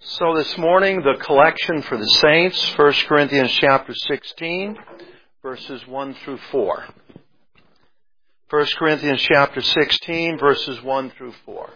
So this morning, the collection for the saints, 1 Corinthians chapter 16, verses 1 through 4. 1 Corinthians chapter 16, verses 1 through 4.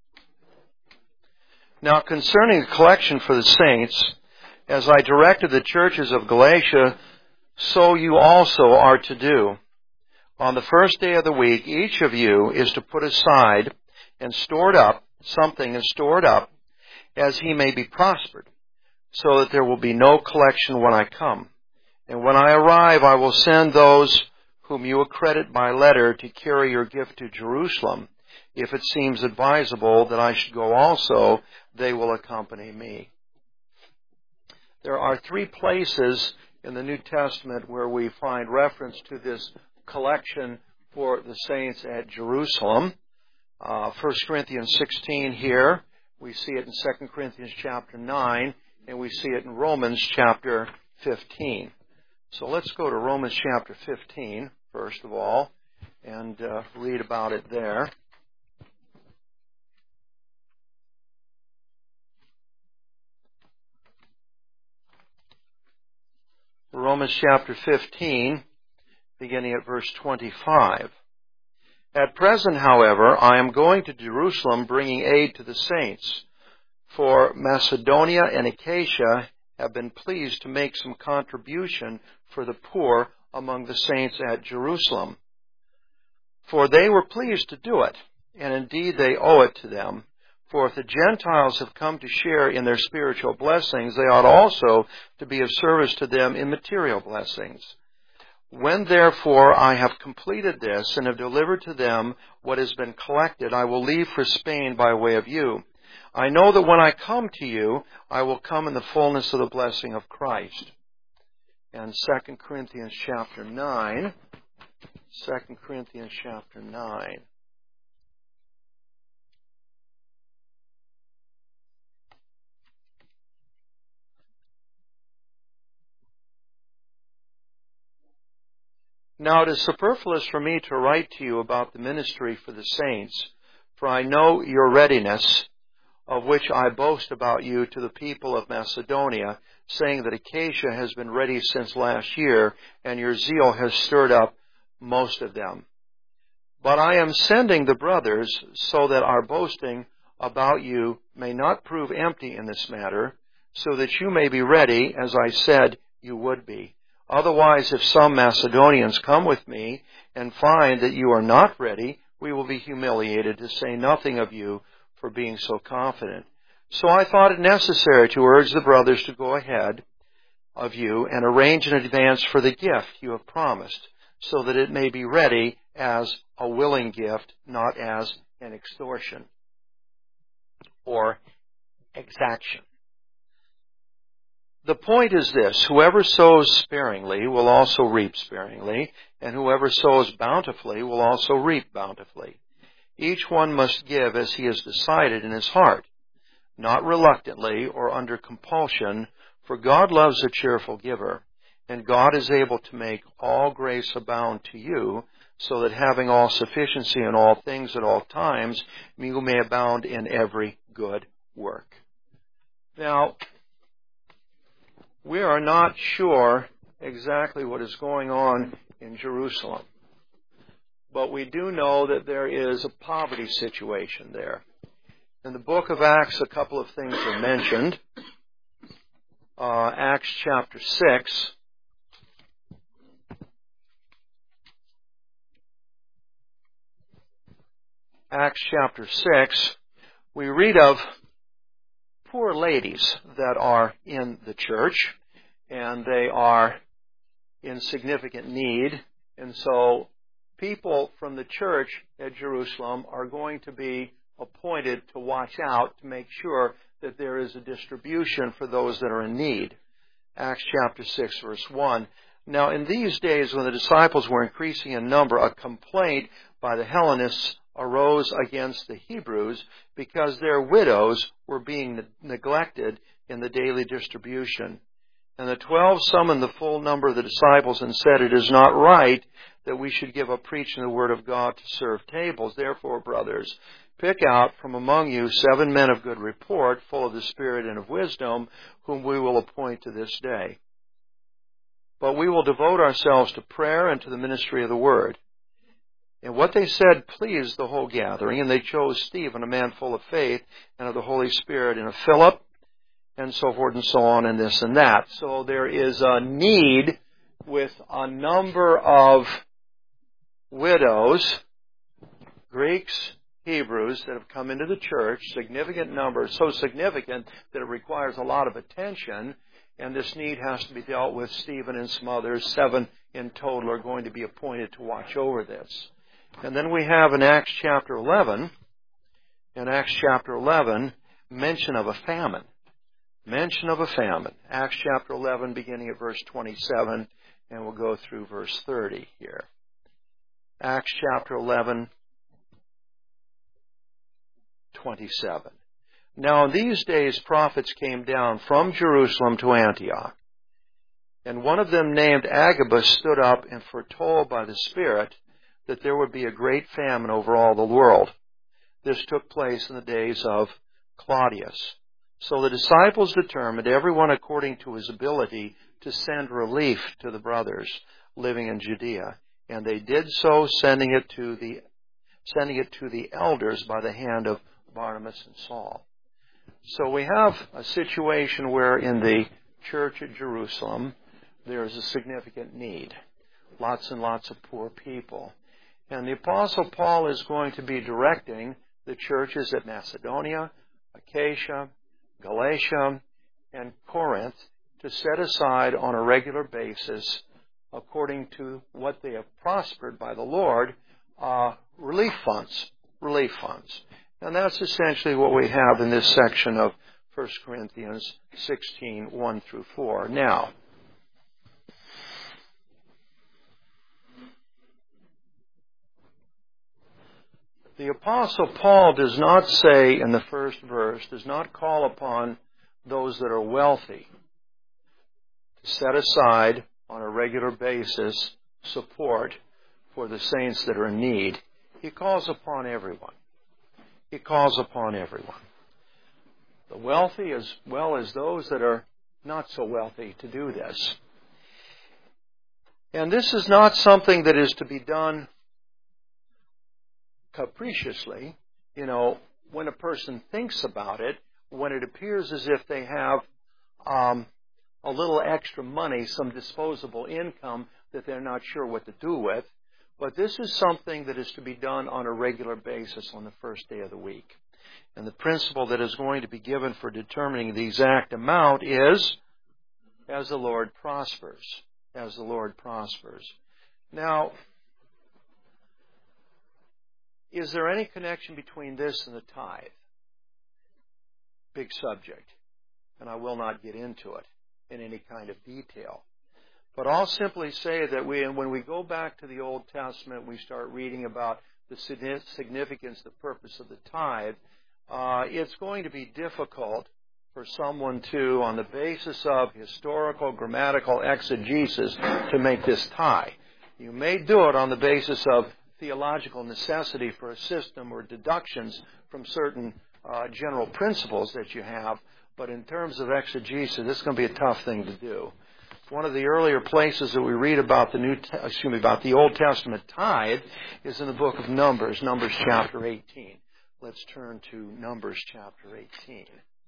Now concerning the collection for the saints, as I directed the churches of Galatia, so you also are to do. On the first day of the week, each of you is to put aside and stored up something and stored up, as he may be prospered, so that there will be no collection when I come. And when I arrive, I will send those whom you accredit by letter to carry your gift to Jerusalem. If it seems advisable that I should go also, they will accompany me. There are three places in the New Testament where we find reference to this collection for the saints at Jerusalem. 1 Corinthians 16 here. We see it in 2 Corinthians chapter 9, and we see it in Romans chapter 15. So let's go to Romans chapter 15, first of all, and read about it there. Romans chapter 15, beginning at verse 25. At present, however, I am going to Jerusalem bringing aid to the saints, for Macedonia and Achaia have been pleased to make some contribution for the poor among the saints at Jerusalem. For they were pleased to do it, and indeed they owe it to them. For if the Gentiles have come to share in their spiritual blessings, they ought also to be of service to them in material blessings. When therefore I have completed this and have delivered to them what has been collected, I will leave for Spain by way of you. I know that when I come to you, I will come in the fullness of the blessing of Christ. And 2 Corinthians chapter 9. 2 Corinthians chapter 9. Now it is superfluous for me to write to you about the ministry for the saints, for I know your readiness, of which I boast about you to the people of Macedonia, saying that Achaia has been ready since last year, and your zeal has stirred up most of them. But I am sending the brothers, so that our boasting about you may not prove empty in this matter, so that you may be ready, as I said you would be. Otherwise, if some Macedonians come with me and find that you are not ready, we will be humiliated, to say nothing of you for being so confident. So I thought it necessary to urge the brothers to go ahead of you and arrange in advance for the gift you have promised, so that it may be ready as a willing gift, not as an extortion or exaction. The point is this: whoever sows sparingly will also reap sparingly, and whoever sows bountifully will also reap bountifully. Each one must give as he has decided in his heart, not reluctantly or under compulsion, for God loves a cheerful giver, and God is able to make all grace abound to you, so that having all sufficiency in all things at all times, you may abound in every good work. Now, we are not sure exactly what is going on in Jerusalem, but we do know that there is a poverty situation there. In the book of Acts, a couple of things are mentioned. Acts chapter 6. Acts chapter 6, we read of poor ladies that are in the church, and they are in significant need. And so people from the church at Jerusalem are going to be appointed to watch out to make sure that there is a distribution for those that are in need. Acts chapter 6, verse 1. Now, in these days when the disciples were increasing in number, a complaint by the Hellenists arose against the Hebrews because their widows were being neglected in the daily distribution. And the 12 summoned the full number of the disciples and said, "It is not right that we should give up preaching the word of God to serve tables. Therefore, brothers, pick out from among you 7 men of good report, full of the Spirit and of wisdom, whom we will appoint to this day. But we will devote ourselves to prayer and to the ministry of the word." And what they said pleased the whole gathering, and they chose Stephen, a man full of faith and of the Holy Spirit, and of Philip, and so forth and so on, and this and that. So there is a need with a number of widows, Greeks, Hebrews, that have come into the church, significant numbers, so significant that it requires a lot of attention, and this need has to be dealt with. Stephen and some others, 7 in total, are going to be appointed to watch over this. And then we have in Acts chapter 11, mention of a famine. Mention of a famine. Acts chapter 11, beginning at verse 27, and we'll go through verse 30 here. Acts chapter 11, 27. Now in these days prophets came down from Jerusalem to Antioch, and one of them named Agabus stood up and foretold by the Spirit that there would be a great famine over all the world. This took place in the days of Claudius. So the disciples determined, everyone according to his ability, to send relief to the brothers living in Judea. And they did so, sending it to the elders by the hand of Barnabas and Saul. So we have a situation where in the church at Jerusalem there is a significant need. Lots and lots of poor people. And the Apostle Paul is going to be directing the churches at Macedonia, Achaia, Galatia, and Corinth to set aside on a regular basis, according to what they have prospered by the Lord, relief funds. And that's essentially what we have in this section of 1 Corinthians 16, 1 through 4. Now, the Apostle Paul does not say in the first verse, does not call upon those that are wealthy to set aside on a regular basis support for the saints that are in need. He calls upon everyone. He calls upon everyone. The wealthy as well as those that are not so wealthy to do this. And this is not something that is to be done capriciously. You know, when a person thinks about it, when it appears as if they have a little extra money, some disposable income that they're not sure what to do with. But this is something that is to be done on a regular basis on the first day of the week. And the principle that is going to be given for determining the exact amount is as the Lord prospers. As the Lord prospers. Now, is there any connection between this and the tithe? Big subject. And I will not get into it in any kind of detail. But I'll simply say that when we go back to the Old Testament, we start reading about the significance, the purpose of the tithe, it's going to be difficult for someone to, on the basis of historical, grammatical exegesis, to make this tie. You may do it on the basis of theological necessity for a system or deductions from certain general principles that you have, but in terms of exegesis, this is going to be a tough thing to do. One of the earlier places that we read about about the Old Testament tithe is in the book of Numbers, Numbers chapter 18. Let's turn to Numbers chapter 18.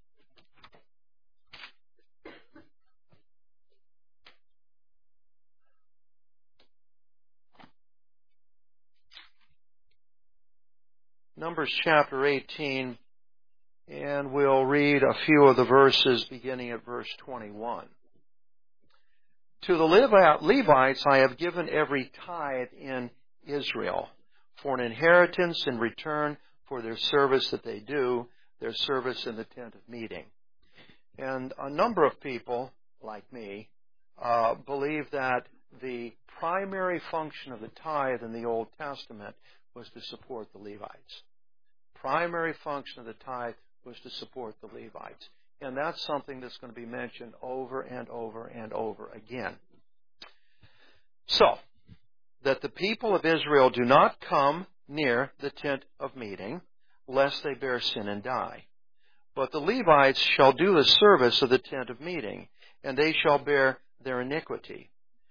Numbers chapter 18, and we'll read a few of the verses beginning at verse 21. To the Levites I have given every tithe in Israel for an inheritance in return for their service that they do, their service in the tent of meeting. And a number of people, like me, believe that the primary function of the tithe in the Old Testament was to support the Levites. Primary function of the tithe was to support the Levites. And that's something that's going to be mentioned over and over and over again. So, that the people of Israel do not come near the tent of meeting, lest they bear sin and die. But the Levites shall do the service of the tent of meeting, and they shall bear their iniquity.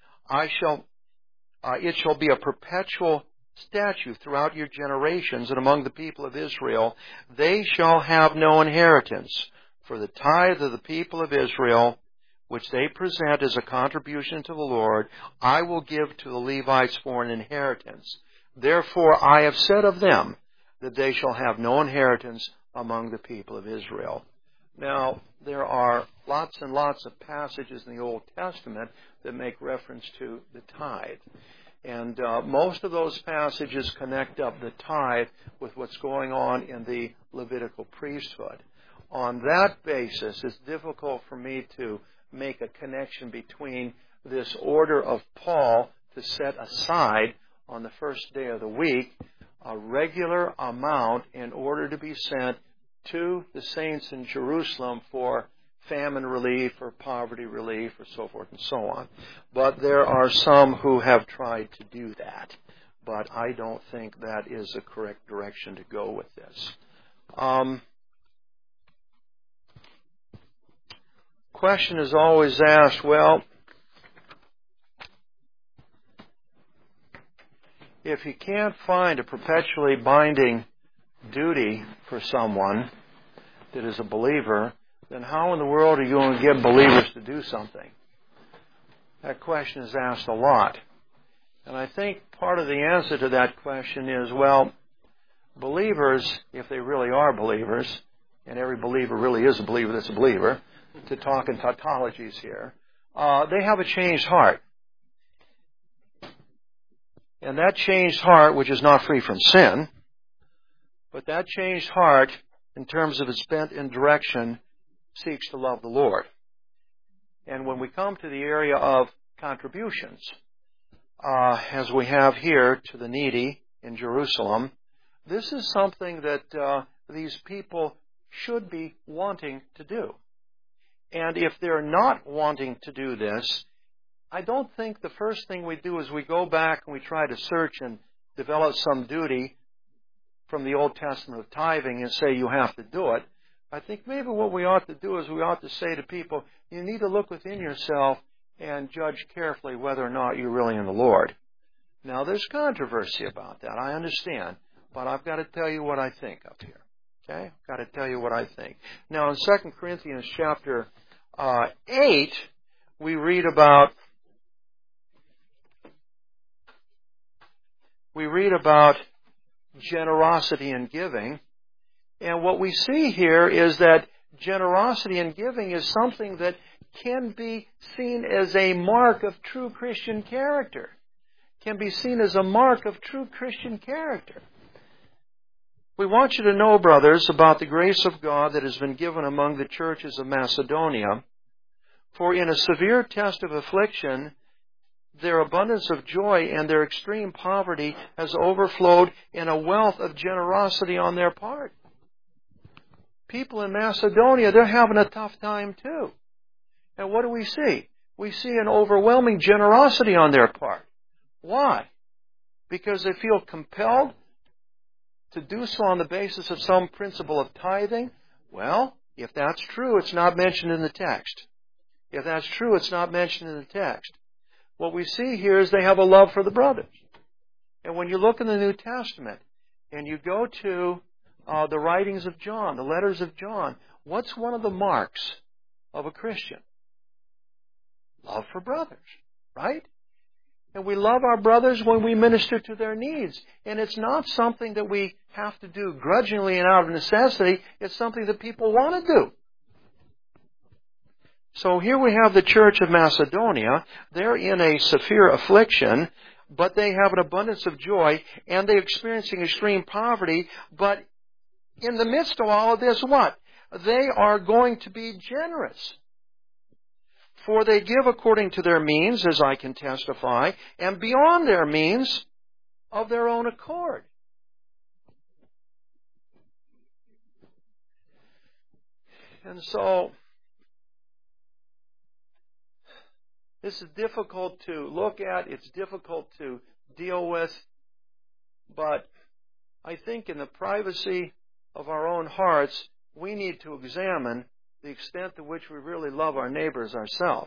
It shall be a perpetual statute throughout your generations, and among the people of Israel they shall have no inheritance. For the tithe of the people of Israel, which they present as a contribution to the Lord, I will give to the Levites for an inheritance. Therefore I have said of them that they shall have no inheritance among the people of Israel. Now, there are lots and lots of passages in the Old Testament that make reference to the tithe. And most of those passages connect up the tithe with what's going on in the Levitical priesthood. On that basis, it's difficult for me to make a connection between this order of Paul to set aside on the first day of the week a regular amount in order to be sent to the saints in Jerusalem for famine relief or poverty relief or so forth and so on. But there are some who have tried to do that. But I don't think that is the correct direction to go with this. Question is always asked, well, if you can't find a perpetually binding duty for someone that is a believer, then how in the world are you going to get believers to do something? That question is asked a lot. And I think part of the answer to that question is, well, believers, if they really are believers, and every believer really is a believer that's a believer, to talk in tautologies here, they have a changed heart. And that changed heart, which is not free from sin, but that changed heart, in terms of its bent in direction, seeks to love the Lord. And when we come to the area of contributions, as we have here to the needy in Jerusalem, this is something that these people should be wanting to do. And if they're not wanting to do this, I don't think the first thing we do is we go back and we try to search and develop some duty from the Old Testament of tithing and say you have to do it. I think maybe what we ought to do is we ought to say to people, you need to look within yourself and judge carefully whether or not you're really in the Lord. Now, there's controversy about that, I understand, but I've got to tell you what I think up here. Okay? I've got to tell you what I think. Now, in 2 Corinthians chapter 8, we read about generosity and giving. And what we see here is that generosity and giving is something that can be seen as a mark of true Christian character. Can be seen as a mark of true Christian character. We want you to know, brothers, about the grace of God that has been given among the churches of Macedonia. For in a severe test of affliction, their abundance of joy and their extreme poverty has overflowed in a wealth of generosity on their part. People in Macedonia, they're having a tough time too. And what do we see? We see an overwhelming generosity on their part. Why? Because they feel compelled to do so on the basis of some principle of tithing? Well, if that's true, it's not mentioned in the text. If that's true, it's not mentioned in the text. What we see here is they have a love for the brothers. And when you look in the New Testament and you go to the writings of John, the letters of John, what's one of the marks of a Christian? Love for brothers, right? And we love our brothers when we minister to their needs. And it's not something that we have to do grudgingly and out of necessity. It's something that people want to do. So here we have the church of Macedonia. They're in a severe affliction, but they have an abundance of joy, and they're experiencing extreme poverty. But in the midst of all of this, what? They are going to be generous. For they give according to their means, as I can testify, and beyond their means of their own accord. And so, this is difficult to look at, it's difficult to deal with, but I think in the privacy of our own hearts, we need to examine the extent to which we really love our neighbors ourselves.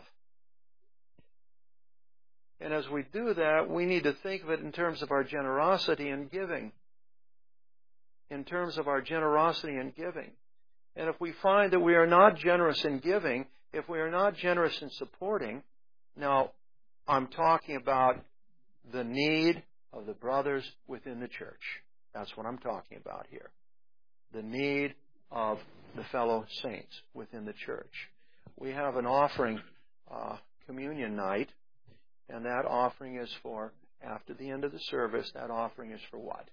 And as we do that, we need to think of it in terms of our generosity and giving. In terms of our generosity and giving. And if we find that we are not generous in giving, if we are not generous in supporting, now I'm talking about the need of the brothers within the church. That's what I'm talking about here. The need of the fellow saints within the church. We have an offering, communion night, and that offering is for, after the end of the service, that offering is for what?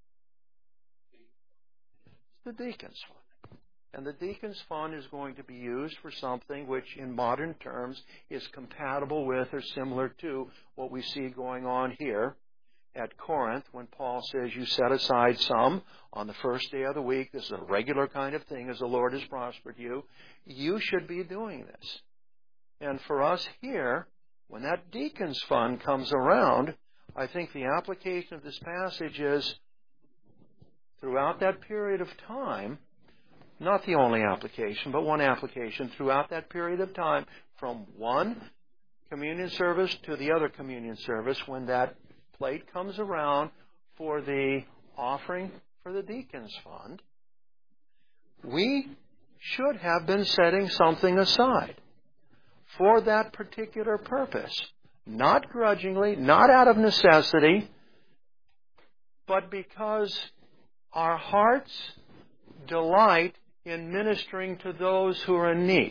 It's the deacons' fund. And the deacons' fund is going to be used for something which in modern terms is compatible with or similar to what we see going on here at Corinth when Paul says you set aside some on the first day of the week. This is a regular kind of thing as the Lord has prospered you. You should be doing this. And for us here, when that deacon's fund comes around, I think the application of this passage is throughout that period of time, not the only application, but one application, throughout that period of time, from one communion service to the other communion service, when that plate comes around for the offering for the deacon's fund, we should have been setting something aside for that particular purpose. Not grudgingly, not out of necessity, but because our hearts delight in ministering to those who are in need.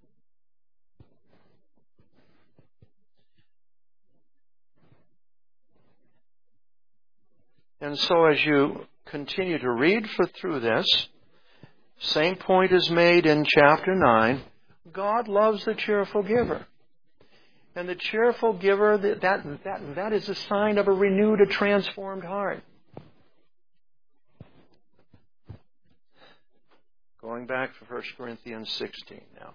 And so as you continue to read through this, same point is made in chapter 9. God loves the cheerful giver. And the cheerful giver, that is a sign of a renewed, a transformed heart. Going back to 1 Corinthians 16 now.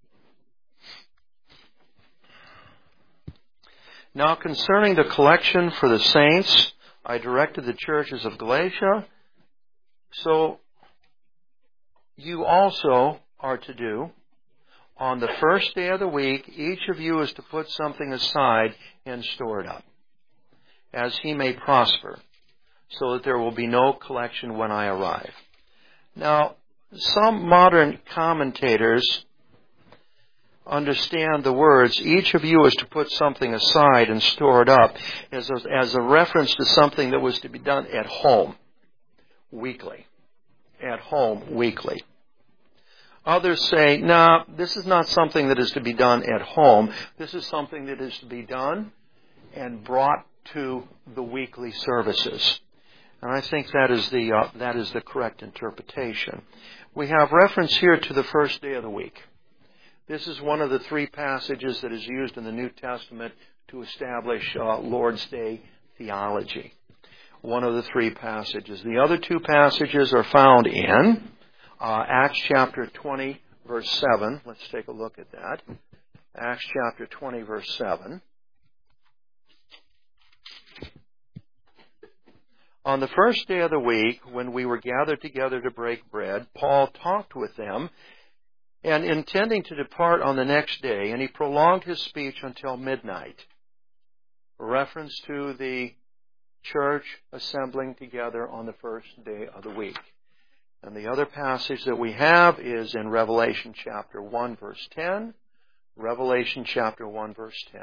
Now concerning the collection for the saints, I directed the churches of Galatia, so you also are to do. On the first day of the week, each of you is to put something aside and store it up, as he may prosper, so that there will be no collection when I arrive. Now, some modern commentators understand the words, each of you is to put something aside and store it up, as a reference to something that was to be done at home, weekly. At home, weekly. Others say, no, this is not something that is to be done at home. This is something that is to be done and brought to the weekly services. And I think that is the correct interpretation. We have reference here to the first day of the week. This is one of the three passages that is used in the New Testament to establish Lord's Day theology. One of the three passages. The other two passages are found in Acts chapter 20, verse 7. Let's take a look at that. Acts chapter 20, verse 7. On the first day of the week, when we were gathered together to break bread, Paul talked with them, and intending to depart on the next day, and he prolonged his speech until midnight. A reference to the church assembling together on the first day of the week. And the other passage that we have is in Revelation chapter 1, verse 10. Revelation chapter 1, verse 10.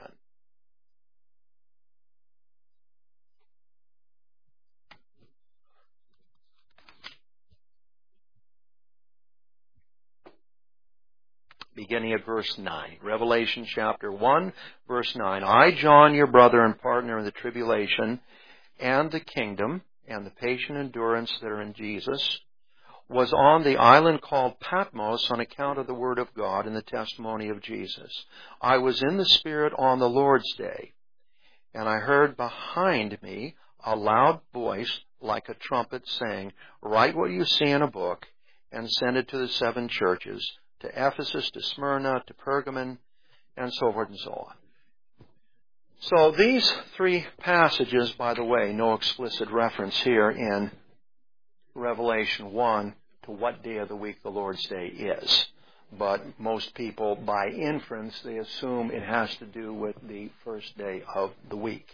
Beginning at verse 9. Revelation chapter 1, verse 9. I, John, your brother and partner in the tribulation and the kingdom and the patient endurance that are in Jesus, was on the island called Patmos on account of the word of God and the testimony of Jesus. I was in the Spirit on the Lord's day, and I heard behind me a loud voice like a trumpet saying, write what you see in a book and send it to the seven churches, to Ephesus, to Smyrna, to Pergamon, and so forth and so on. So these three passages, by the way, no explicit reference here in Revelation 1 to what day of the week the Lord's Day is. But most people, by inference, they assume it has to do with the first day of the week.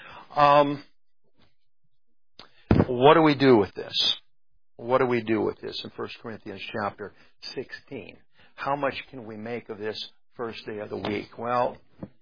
What do we do with this? What do we do with this in 1 Corinthians chapter 16? How much can we make of this first day of the week? Well,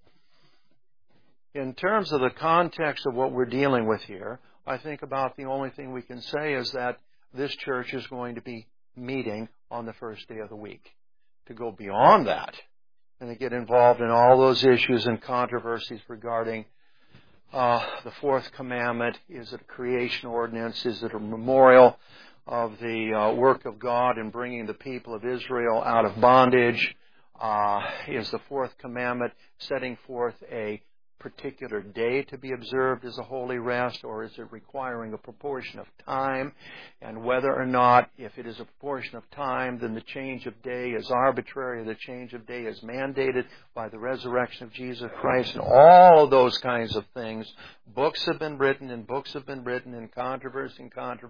in terms of the context of what we're dealing with here, I think about the only thing we can say is that this church is going to be meeting on the first day of the week. To go beyond that and to get involved in all those issues and controversies regarding the fourth commandment, is it a creation ordinance, is it a memorial of the work of God in bringing the people of Israel out of bondage, is the fourth commandment setting forth a particular day to be observed as a holy rest, or is it requiring a proportion of time? And whether or not, if it is a proportion of time, then the change of day is arbitrary, the change of day is mandated by the resurrection of Jesus Christ, and all of those kinds of things. Books have been written, and books have been written, and controversy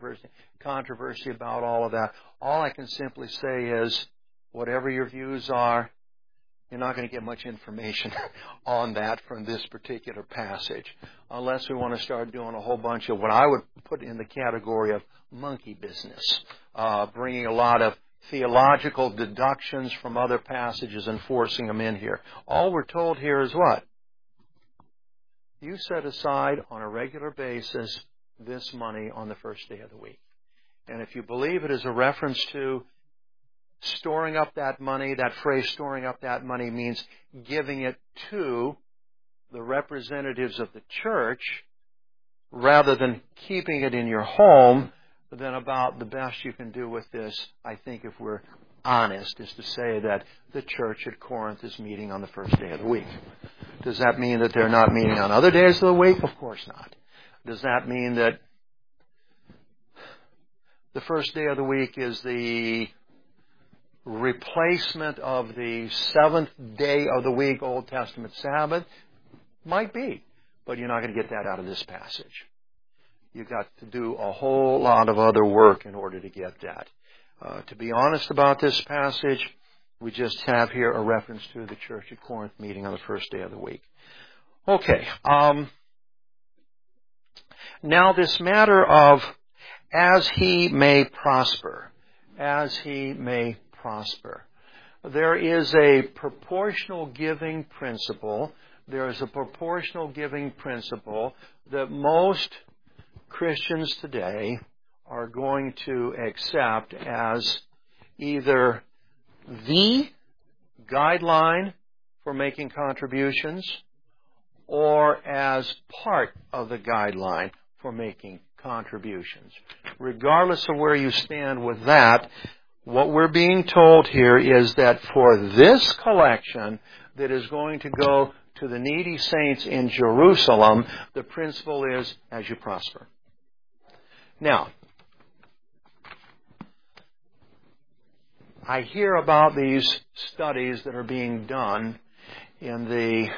about all of that. All I can simply say is, whatever your views are, you're not going to get much information on that from this particular passage, unless we want to start doing a whole bunch of what I would put in the category of monkey business, bringing a lot of theological deductions from other passages and forcing them in here. All we're told here is what? You set aside on a regular basis this money on the first day of the week. And if you believe it is a reference to storing up that money, that phrase storing up that money means giving it to the representatives of the church rather than keeping it in your home, then about the best you can do with this, I think, if we're honest, is to say that the church at Corinth is meeting on the first day of the week. Does that mean that they're not meeting on other days of the week? Of course not. Does that mean that the first day of the week is the replacement of the seventh day of the week, Old Testament Sabbath? Might be, but you're not going to get that out of this passage. You've got to do a whole lot of other work in order to get that. To be honest about this passage, we just have here a reference to the church at Corinth meeting on the first day of the week. Okay. Now this matter of as he may prosper, as he may prosper. There is a proportional giving principle. There is a proportional giving principle that most Christians today are going to accept as either the guideline for making contributions or as part of the guideline for making contributions. Regardless of where you stand with that, what we're being told here is that for this collection that is going to go to the needy saints in Jerusalem, the principle is as you prosper. Now, I hear about these studies that are being done in the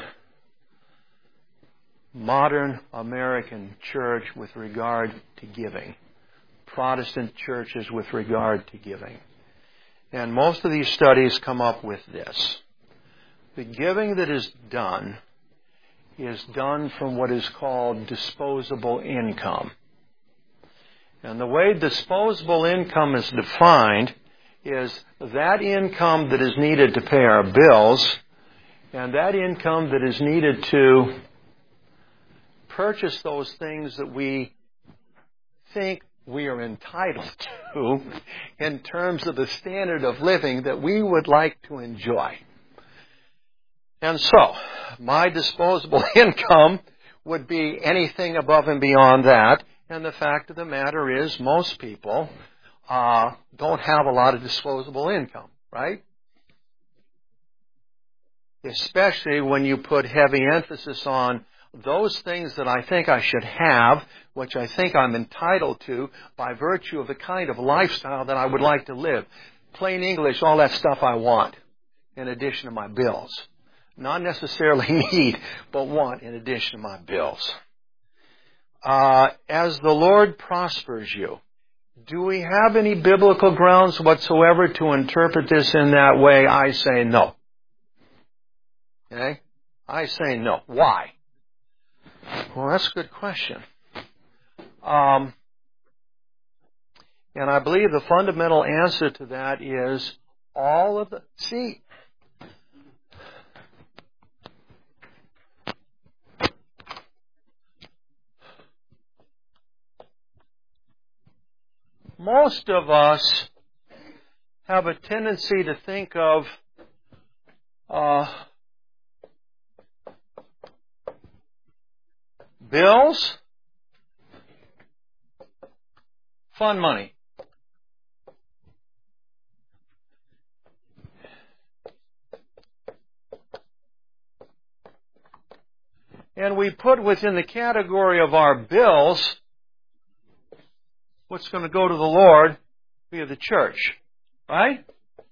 modern American church with regard to giving, Protestant churches with regard to giving. And most of these studies come up with this. The giving that is done from what is called disposable income. And the way disposable income is defined is that income that is needed to pay our bills and that income that is needed to purchase those things that we think we are entitled to in terms of the standard of living that we would like to enjoy. And so, my disposable income would be anything above and beyond that. And the fact of the matter is, most people don't have a lot of disposable income, right? Especially when you put heavy emphasis on those things that I think I should have, which I think I'm entitled to by virtue of the kind of lifestyle that I would like to live. Plain English, all that stuff I want in addition to my bills. Not necessarily need, but want in addition to my bills. As the Lord prospers you, do we have any biblical grounds whatsoever to interpret this in that way? I say no. Okay? I say no. Why? Well, that's a good question. And I believe the fundamental answer to that is all of the... See, most of us have a tendency to think of bills, fun money. And we put within the category of our bills what's going to go to the Lord via the church. Right?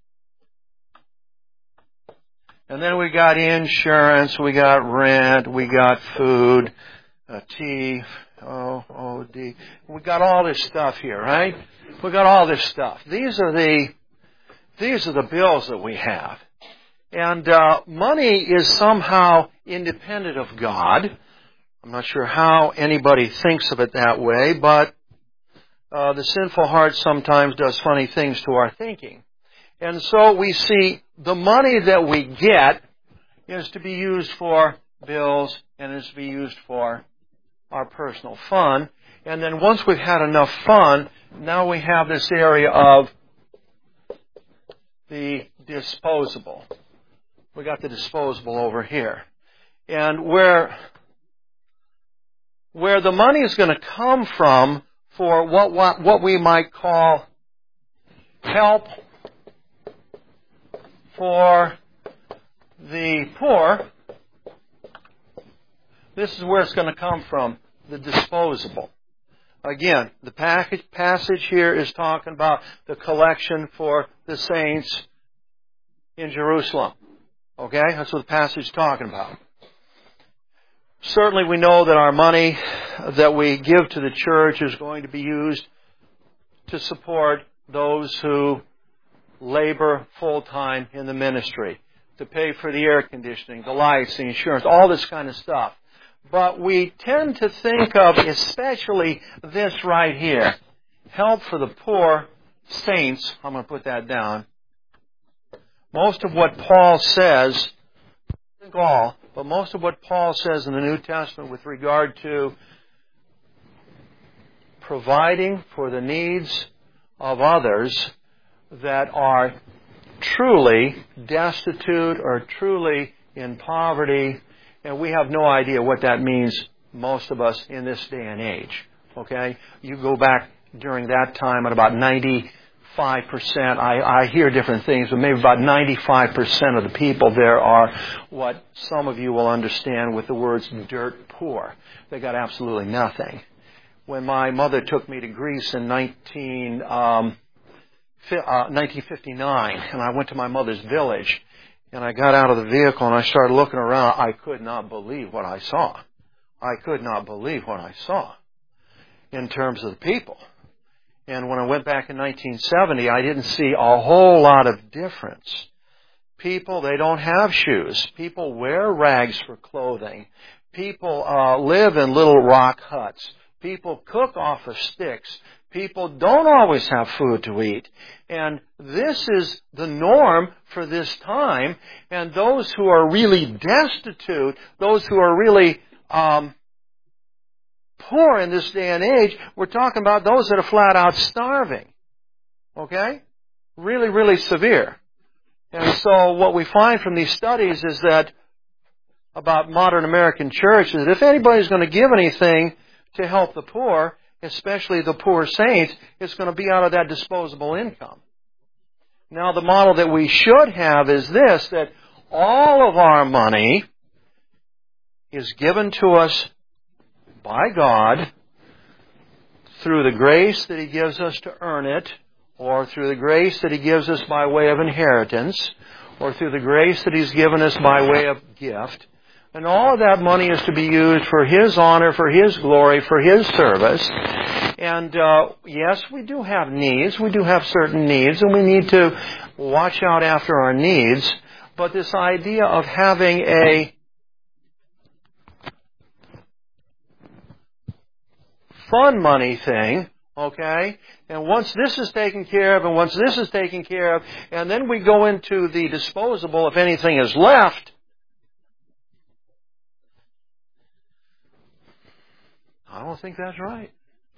And then we got insurance, we got rent, we got food, T-O-O-D. We got all this stuff here, right? We got all this stuff. These are the bills that we have. And money is somehow independent of God. I'm not sure how anybody thinks of it that way, but the sinful heart sometimes does funny things to our thinking. And so we see the money that we get is to be used for bills and is to be used for our personal fun. And then once we've had enough fun, now we have this area of the disposable. We got the disposable over here. And where the money is going to come from for what we might call help for the poor, this is where it's going to come from, the disposable. Again, the passage here is talking about the collection for the saints in Jerusalem. Okay? That's what the passage is talking about. Certainly we know that our money that we give to the church is going to be used to support those who labor full-time in the ministry, to pay for the air conditioning, the lights, the insurance, all this kind of stuff. But we tend to think of especially this right here, help for the poor saints. I'm going to put that down. Most of what Paul says, I think all, but most of what Paul says in the New Testament with regard to providing for the needs of others that are truly destitute or truly in poverty, and we have no idea what that means, most of us, in this day and age. Okay? You go back during that time at about 95%, I hear different things, but maybe about 95% of the people there are what some of you will understand with the words dirt poor. They got absolutely nothing. When my mother took me to Greece in 1959, and I went to my mother's village, and I got out of the vehicle and I started looking around, I could not believe what I saw. I could not believe what I saw in terms of the people. And when I went back in 1970, I didn't see a whole lot of difference. People, they don't have shoes. People wear rags for clothing. People live in little rock huts. People cook off of sticks. People don't always have food to eat. And this is the norm for this time. And those who are really destitute, those who are really poor in this day and age, we're talking about those that are flat out starving. Okay? Really, really severe. And so what we find from these studies is that about modern American church is that if anybody's going to give anything to help the poor, especially the poor saints, it's going to be out of that disposable income. Now, the model that we should have is this, that all of our money is given to us by God through the grace that He gives us to earn it, or through the grace that He gives us by way of inheritance, or through the grace that He's given us by way of gift. And all of that money is to be used for His honor, for His glory, for His service. And yes, we do have needs. We do have certain needs, and we need to watch out after our needs. But this idea of having a fun money thing, okay, and once this is taken care of, and once this is taken care of, and then we go into the disposable if anything is left, I don't think that's right.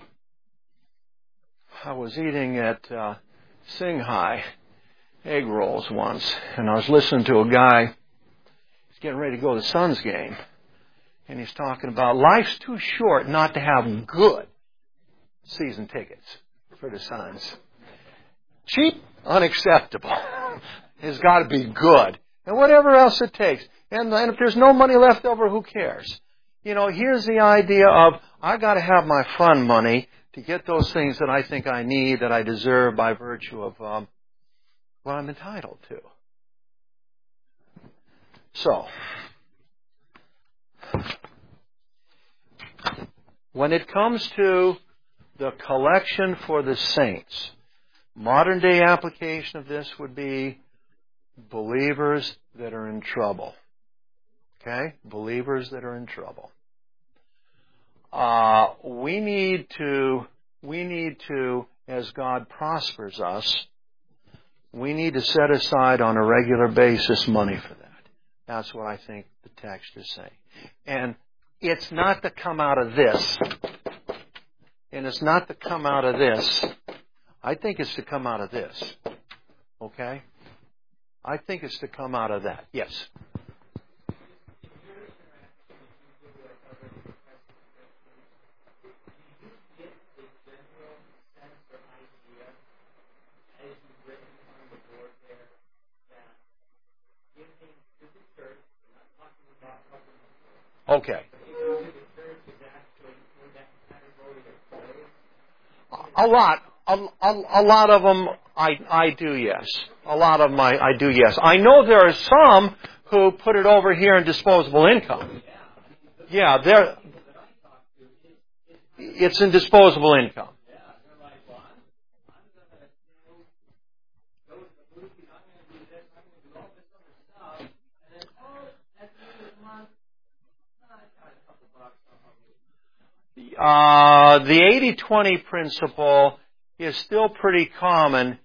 I was eating at Singhai egg rolls once, and I was listening to a guy. He's getting ready to go to the Suns game, and he's talking about life's too short not to have good season tickets for the Suns. Cheap, unacceptable. It's got to be good, and whatever else it takes. And if there's no money left over, who cares? You know, here's the idea of I got to have my fun money to get those things that I think I need, that I deserve by virtue of what I'm entitled to. So, when it comes to the collection for the saints, modern day application of this would be believers that are in trouble. Okay? Believers that are in trouble. We need to, as God prospers us, we need to set aside on a regular basis money for that. That's what I think the text is saying. And it's not to come out of this. And it's not to come out of this. I think it's to come out of this. Okay? I think it's to come out of that. Yes. Okay. A lot of them I do, yes. A lot of them I do, yes. I know there are some who put it over here in disposable income. Yeah, it's in disposable income. The 80-20 principle is still pretty common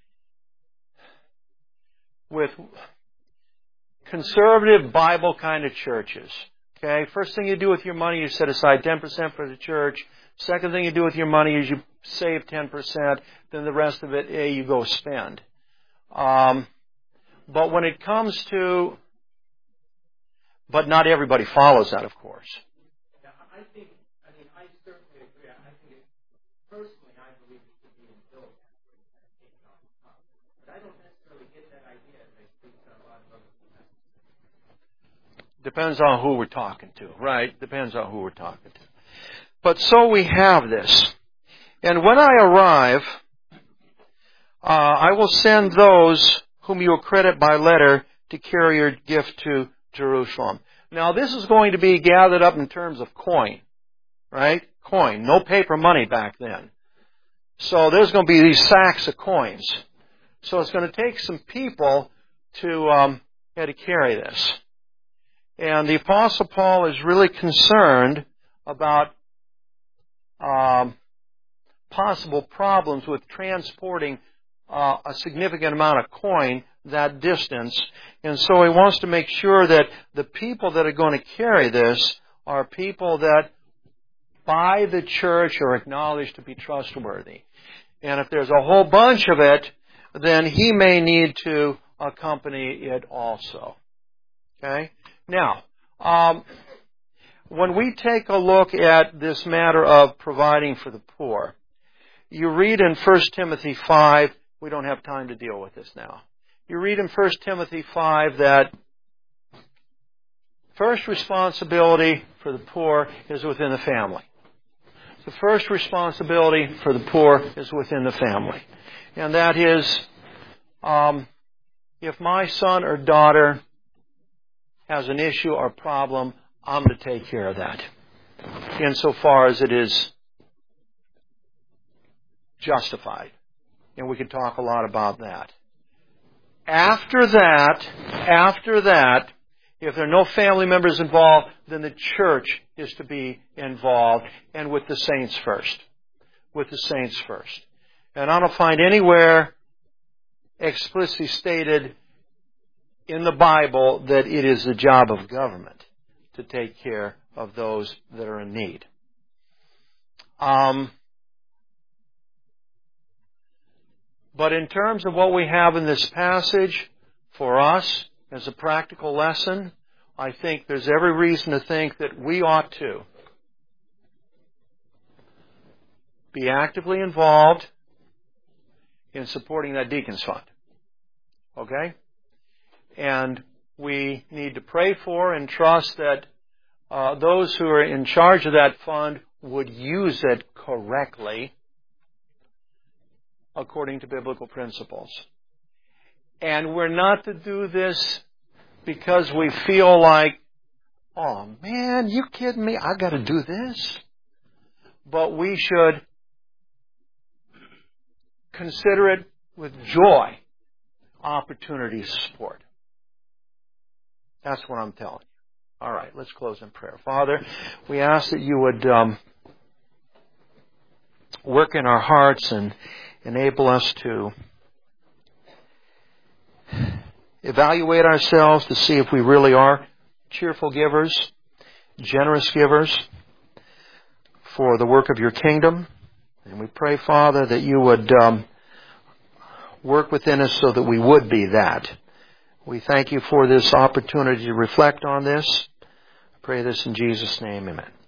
with conservative Bible kind of churches. Okay, first thing you do with your money, you set aside 10% for the church. Second thing you do with your money is you save 10%. Then the rest of it, you go spend. But when it comes to, but not everybody follows that, of course. Personally, I believe it should be in built. But I don't necessarily get that idea as I speak to a lot of other people. Depends on who we're talking to, right? Depends on who we're talking to. But so we have this. And when I arrive, I will send those whom you accredit by letter to carry your gift to Jerusalem. Now, this is going to be gathered up in terms of coin, right? Coin. No paper money back then. So there's going to be these sacks of coins. So it's going to take some people to carry this. And the Apostle Paul is really concerned about possible problems with transporting a significant amount of coin that distance. And so he wants to make sure that the people that are going to carry this are people that by the church are acknowledged to be trustworthy. And if there's a whole bunch of it, then he may need to accompany it also. Okay? Now, when we take a look at this matter of providing for the poor, you read in 1 Timothy 5, we don't have time to deal with this now. You read in 1 Timothy 5 that first responsibility for the poor is within the family. The first responsibility for the poor is within the family. And that is, if my son or daughter has an issue or problem, I'm going to take care of that, insofar as it is justified. And we could talk a lot about that. After that, if there are no family members involved, then the church is to be involved, and with the saints first. With the saints first. And I don't find anywhere explicitly stated in the Bible that it is the job of government to take care of those that are in need. But in terms of what we have in this passage, for us, as a practical lesson, I think there's every reason to think that we ought to be actively involved in supporting that deacons fund. Okay? And we need to pray for and trust that those who are in charge of that fund would use it correctly according to biblical principles. And we're not to do this because we feel like, oh man, you kidding me? I got to do this. But we should consider it with joy, opportunity to support. That's what I'm telling you. All right, let's close in prayer. Father, we ask that you would work in our hearts and enable us to evaluate ourselves to see if we really are cheerful givers, generous givers for the work of your kingdom. And we pray, Father, that you would work within us so that we would be that. We thank you for this opportunity to reflect on this. I pray this in Jesus' name. Amen.